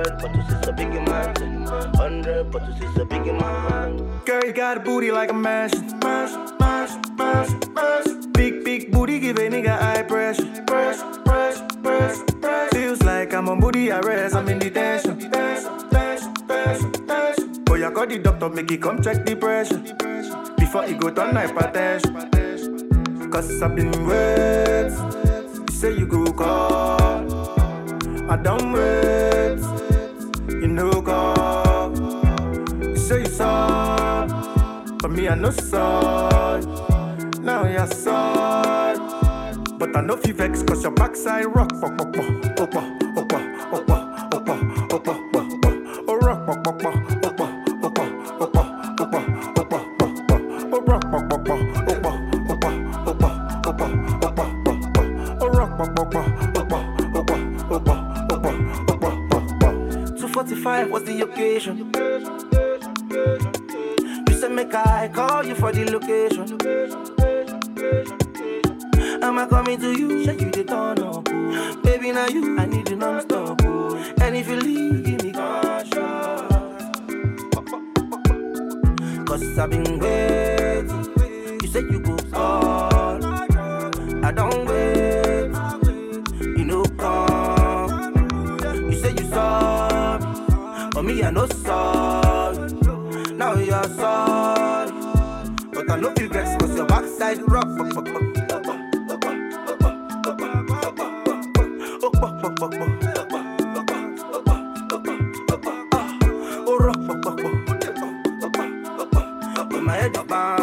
100, but this is a big man. 100, but this is a big man. Girl, you got a booty like a mansion. Big booty, give a nigga high pressure. Feels like I'm on booty arrest, I'm in detention. Boy, I call the doctor, make it come check the pressure before it go turn hypertension. Cause I've been wait. You say you go call, I don't wait. You know call. You say you saw, but me I no saw. Now you're sad, but I know you vex cause your backside rock. Oh rock. What's the occasion? You said make I call you for the location. Am I coming to you? Shake you the turn up. Baby, now you, I need you non-stop. And if you leave, give me caution. Cause I've been waiting. You said you go call, I don't wait. You know come. You said you saw me, but me I no sorry. Now you're sorry, but I know you vex cause your backside rock. My head up,